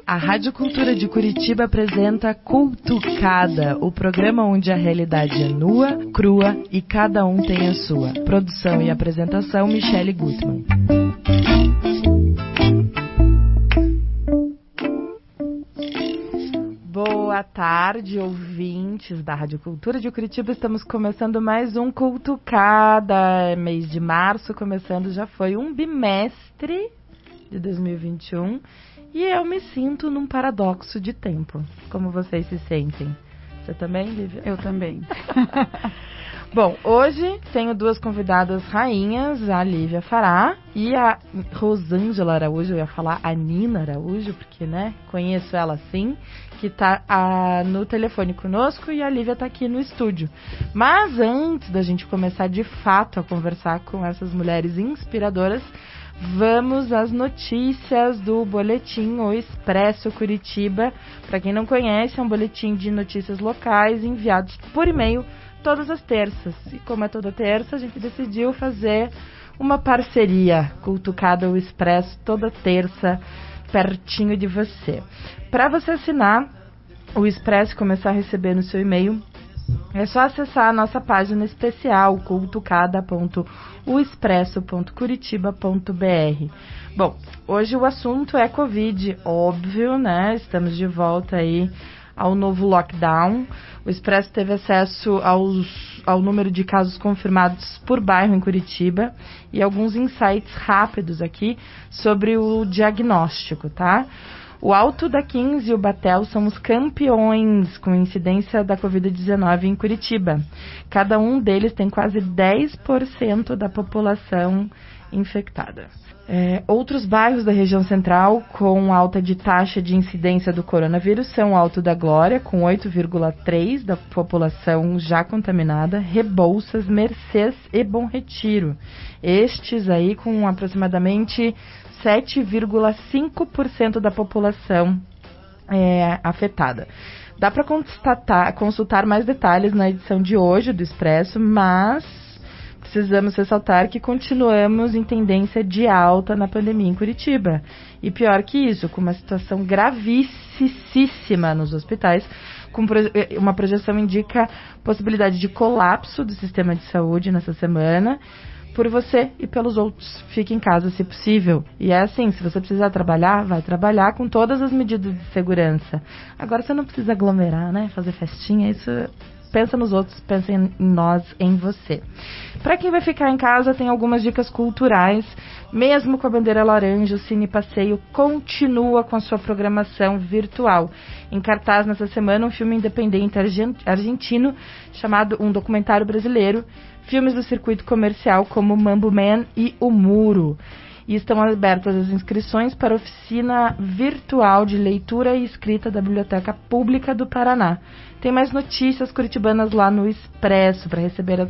A Rádio Cultura de Curitiba apresenta Cultucada, o programa onde a realidade é nua, crua e cada um tem a sua. Produção e apresentação, Michele Gutmann. Boa tarde, ouvintes da Rádio Cultura de Curitiba. Estamos começando mais um Cultucada. Mês de março começando, já foi um bimestre de 2021. E eu me sinto num paradoxo de tempo. Como vocês se sentem? Você também, Lívia? Eu também. Bom, hoje tenho duas convidadas rainhas, a Lívia Fará e a Rosângela Araújo. Eu ia falar a Nina Araújo, porque, né, conheço ela assim, que tá no telefone conosco, e a Lívia tá aqui no estúdio. Mas antes da gente começar de fato a conversar com essas mulheres inspiradoras, vamos às notícias do Boletim O Expresso Curitiba. Para quem não conhece, é um boletim de notícias locais enviados por e-mail todas as terças. E como é toda terça, a gente decidiu fazer uma parceria, Cultucada O Expresso, toda terça, pertinho de você. Para você assinar o Expresso e começar a receber no seu e-mail, é só acessar a nossa página especial, cultucada.oexpresso.curitiba.br. Bom, hoje o assunto é Covid, óbvio, né? Estamos de volta aí ao novo lockdown. O Expresso teve acesso ao número de casos confirmados por bairro em Curitiba e alguns insights rápidos aqui sobre o diagnóstico, tá? O Alto da 15 e o Batel são os campeões com incidência da Covid-19 em Curitiba. Cada um deles tem quase 10% da população infectada. Outros bairros da região central com alta de taxa de incidência do coronavírus são o Alto da Glória, com 8,3% da população já contaminada, Rebouças, Mercês e Bom Retiro. Estes aí com aproximadamente 7,5% da população afetada. Dá para consultar mais detalhes na edição de hoje do Expresso, mas precisamos ressaltar que continuamos em tendência de alta na pandemia em Curitiba. E pior que isso, com uma situação gravíssima nos hospitais, com uma projeção indica possibilidade de colapso do sistema de saúde nessa semana. Por você e pelos outros, fique em casa se possível. E é assim, se você precisar trabalhar, vai trabalhar com todas as medidas de segurança. Agora você não precisa aglomerar, né? Fazer festinha, isso... Pensa nos outros, pensa em nós, em você. Para quem vai ficar em casa, tem algumas dicas culturais. Mesmo com a bandeira laranja, o Cine Passeio continua com a sua programação virtual. Em cartaz nessa semana, um filme independente argentino chamado Um Documentário Brasileiro. Filmes do circuito comercial como Mambo Man e O Muro. E estão abertas as inscrições para a oficina virtual de leitura e escrita da Biblioteca Pública do Paraná. Tem mais notícias curitibanas lá no Expresso para receber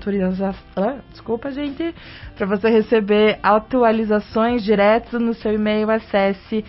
para você receber atualizações direto no seu e-mail. Acesse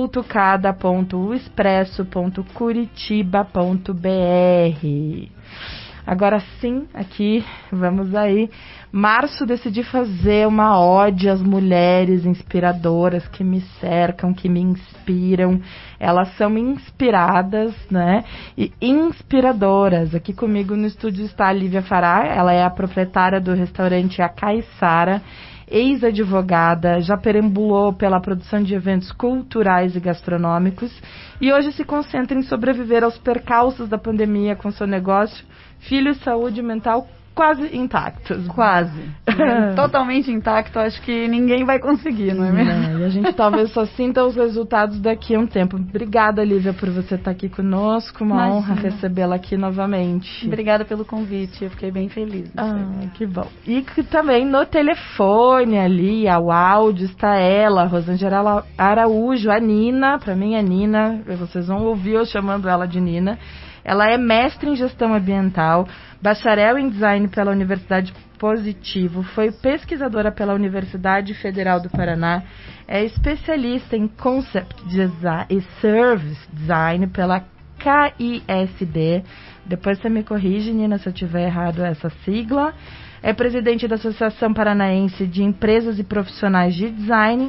cultucada.oexpresso.curitiba.br. Agora sim, aqui, vamos aí. Março decidi fazer uma ode às mulheres inspiradoras que me cercam, que me inspiram. Elas são inspiradas, né? E inspiradoras. Aqui comigo no estúdio está a Lívia Fará. Ela é a proprietária do restaurante A Caiçara, ex-advogada, já perambulou pela produção de eventos culturais e gastronômicos e hoje se concentra em sobreviver aos percalços da pandemia com seu negócio, filho e saúde mental quase intactos. Quase. Totalmente intacto, acho que ninguém vai conseguir, não é mesmo? E a gente talvez só sinta os resultados daqui a um tempo. Obrigada, Lívia, por você estar aqui conosco. Uma honra recebê-la aqui novamente. Obrigada pelo convite, eu fiquei bem feliz. Que bom. E que também no telefone ali, ao áudio, está ela, Rosângela Araújo, a Nina. Para mim é Nina, vocês vão ouvir eu chamando ela de Nina. Ela é mestre em gestão ambiental, bacharel em design pela Universidade Positivo, foi pesquisadora pela Universidade Federal do Paraná, é especialista em concept design e service design pela KISD. Depois você me corrige, Nina, se eu tiver errado essa sigla. É presidente da Associação Paranaense de Empresas e Profissionais de Design,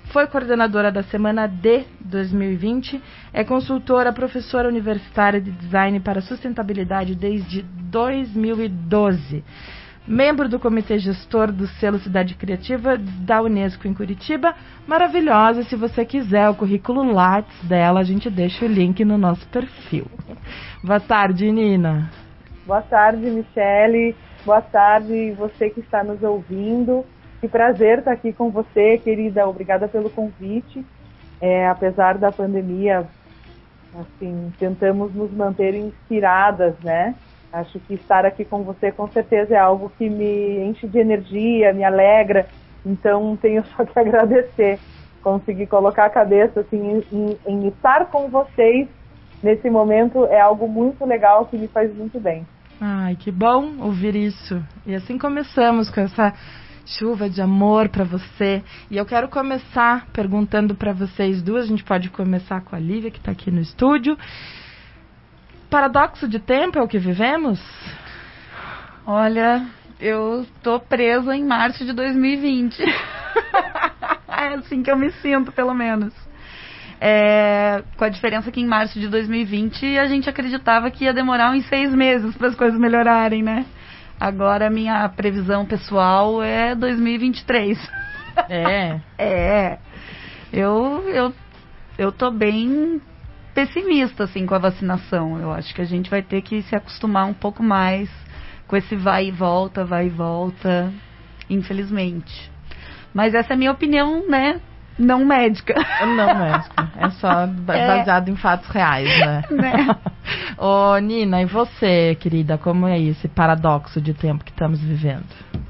foi coordenadora da Semana D 2020, é consultora, professora universitária de design para sustentabilidade desde 2012. Membro do comitê gestor do selo Cidade Criativa da Unesco em Curitiba. Maravilhosa, se você quiser o currículo Lattes dela, a gente deixa o link no nosso perfil. Boa tarde, Nina. Boa tarde, Michele. Boa tarde, você que está nos ouvindo. Que prazer estar aqui com você, querida. Obrigada pelo convite. Apesar da pandemia, assim, tentamos nos manter inspiradas, né? Acho que estar aqui com você com certeza é algo que me enche de energia, me alegra. Então tenho só que agradecer. Conseguir colocar a cabeça assim, em estar com vocês nesse momento é algo muito legal que me faz muito bem. Ai, que bom ouvir isso. E assim começamos com essa chuva de amor para você. E eu quero começar perguntando para vocês duas. A gente pode começar com a Lívia, que está aqui no estúdio. Paradoxo de tempo é o que vivemos? Olha, eu tô presa em março de 2020. É assim que eu me sinto, pelo menos. Com a diferença que em março de 2020 a gente acreditava que ia demorar uns 6 meses para as coisas melhorarem, né? Agora a minha previsão pessoal é 2023. Eu tô bem pessimista, assim, com a vacinação. Eu acho que a gente vai ter que se acostumar um pouco mais com esse vai e volta, infelizmente. Mas essa é a minha opinião, né? Não médica. Não médica. É só baseado em fatos reais, né? Ô, Nina, e você, querida, como é esse paradoxo de tempo que estamos vivendo?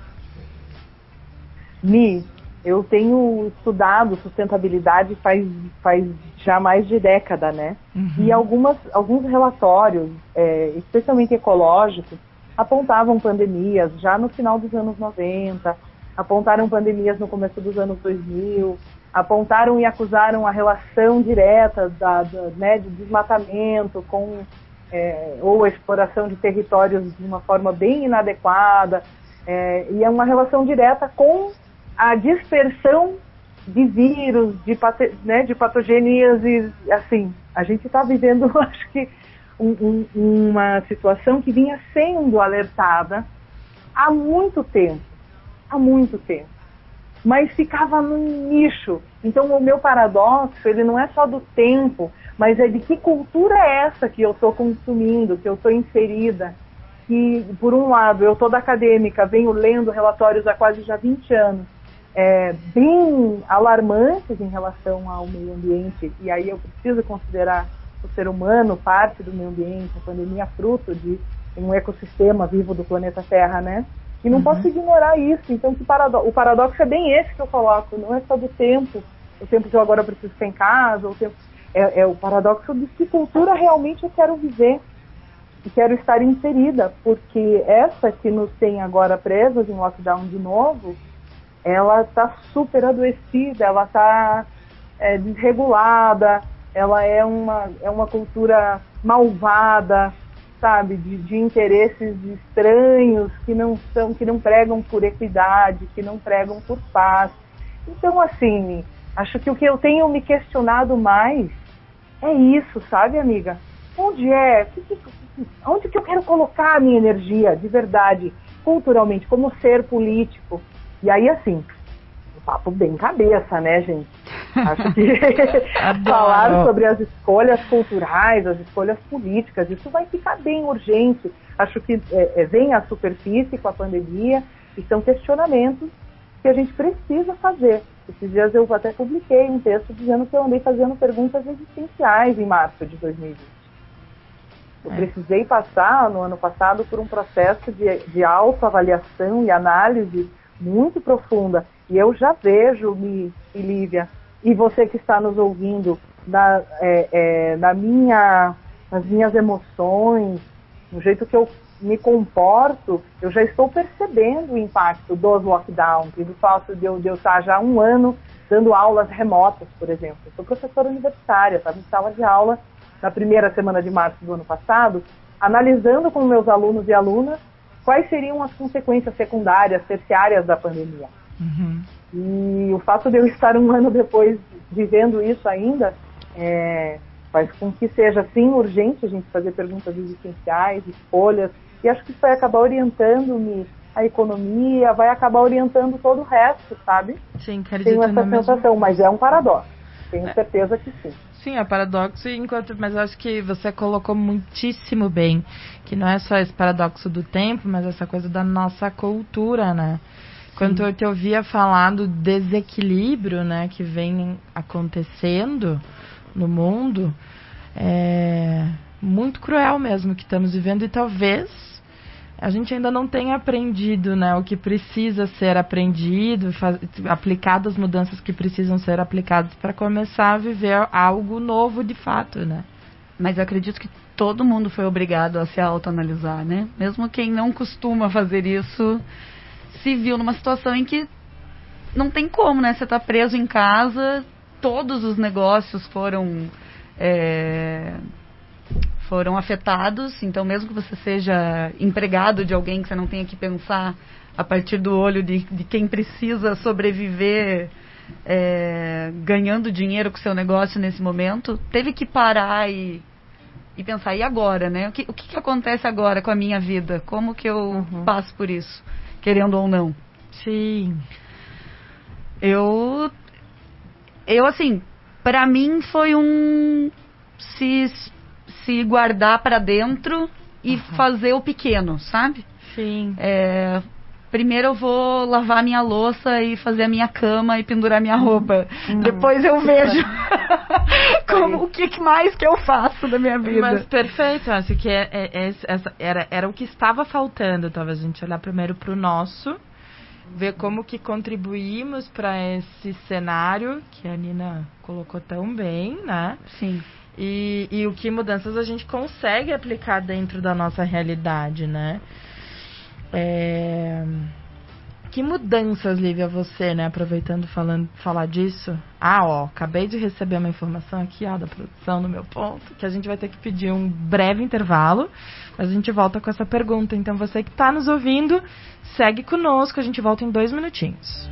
Eu tenho estudado sustentabilidade faz já mais de década, né? Uhum. E alguns relatórios, especialmente ecológicos, apontavam pandemias já no final dos anos 90, apontaram pandemias no começo dos anos 2000, apontaram e acusaram a relação direta de desmatamento ou exploração de territórios de uma forma bem inadequada, e é uma relação direta com a dispersão de vírus, de patogenias, e assim, a gente está vivendo, acho que, uma situação que vinha sendo alertada há muito tempo, mas ficava no nicho. Então o meu paradoxo, ele não é só do tempo, mas é de que cultura é essa que eu estou consumindo, que eu estou inserida, que, por um lado, eu toda acadêmica, venho lendo relatórios há quase já 20 anos, bem alarmantes em relação ao meio ambiente, e aí eu preciso considerar o ser humano parte do meio ambiente, a pandemia fruto de um ecossistema vivo do planeta Terra, né? E não posso ignorar isso. Então o paradoxo é bem esse que eu coloco, não é só do tempo, o tempo que eu agora preciso ficar em casa, é o paradoxo de que cultura realmente eu quero viver e quero estar inserida, porque essa que nos tem agora presas em lockdown de novo, ela está super adoecida, ela está desregulada, ela é uma cultura malvada, sabe, de interesses estranhos que não pregam por equidade, que não pregam por paz. Então, assim, acho que o que eu tenho me questionado mais é isso, sabe, amiga? Onde que eu quero colocar a minha energia, de verdade, culturalmente, como ser político? E aí, assim, um papo bem cabeça, né, gente? Acho que falar sobre as escolhas culturais, as escolhas políticas, isso vai ficar bem urgente. Acho que vem à superfície com a pandemia e são questionamentos que a gente precisa fazer. Esses dias eu até publiquei um texto dizendo que eu andei fazendo perguntas existenciais em março de 2020. Eu precisei passar, no ano passado, por um processo de autoavaliação e análise muito profunda. E eu já vejo, Mi e Lívia, e você que está nos ouvindo, nas minhas emoções, no jeito que eu me comporto, eu já estou percebendo o impacto dos lockdowns e do fato de eu estar já há um ano dando aulas remotas, por exemplo. Eu sou professora universitária, estava em sala de aula na primeira semana de março do ano passado, analisando com meus alunos e alunas quais seriam as consequências secundárias, terciárias da pandemia. Uhum. E o fato de eu estar um ano depois vivendo isso ainda, faz com que seja, sim, urgente a gente fazer perguntas existenciais, escolhas, e acho que isso vai acabar orientando-me a economia, vai acabar orientando todo o resto, sabe? Sim, tenho essa sensação, mas é um paradoxo. Tenho certeza que sim. Sim, é paradoxo, mas eu acho que você colocou muitíssimo bem, que não é só esse paradoxo do tempo, mas essa coisa da nossa cultura, né? Quando eu te ouvia falar do desequilíbrio, né, que vem acontecendo no mundo, é muito cruel mesmo que estamos vivendo, e talvez a gente ainda não tenha aprendido, né, o que precisa ser aprendido, aplicado as mudanças que precisam ser aplicadas para começar a viver algo novo de fato, né? Mas eu acredito que todo mundo foi obrigado a se autoanalisar, né? Mesmo quem não costuma fazer isso, se viu numa situação em que não tem como, né? Você está preso em casa, todos os negócios foram afetados, então mesmo que você seja empregado de alguém, que você não tenha que pensar a partir do olho de quem precisa sobreviver ganhando dinheiro com o seu negócio nesse momento, teve que parar e pensar, e agora, né? O que acontece agora com a minha vida? Como que eu passo por isso, querendo ou não? Sim. Eu assim, pra mim foi se guardar pra dentro e fazer o pequeno, sabe? Sim. Primeiro eu vou lavar minha louça e fazer a minha cama e pendurar minha roupa. Depois eu vejo o que mais que eu faço da minha vida. Mas perfeito, acho que era o que estava faltando, talvez a gente olhar primeiro para o nosso, ver como que contribuímos para esse cenário que a Nina colocou tão bem, né? Sim. E o que mudanças a gente consegue aplicar dentro da nossa realidade, né? Que mudanças, Lívia, você, né, aproveitando falar disso? Acabei de receber uma informação aqui, da produção no meu ponto, que a gente vai ter que pedir um breve intervalo, mas a gente volta com essa pergunta. Então você que está nos ouvindo, segue conosco, a gente volta em 2 minutinhos.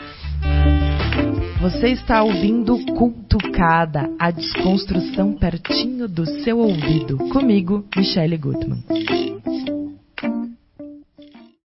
Você está ouvindo Cultucada, a desconstrução pertinho do seu ouvido. Comigo, Michele Gutmann.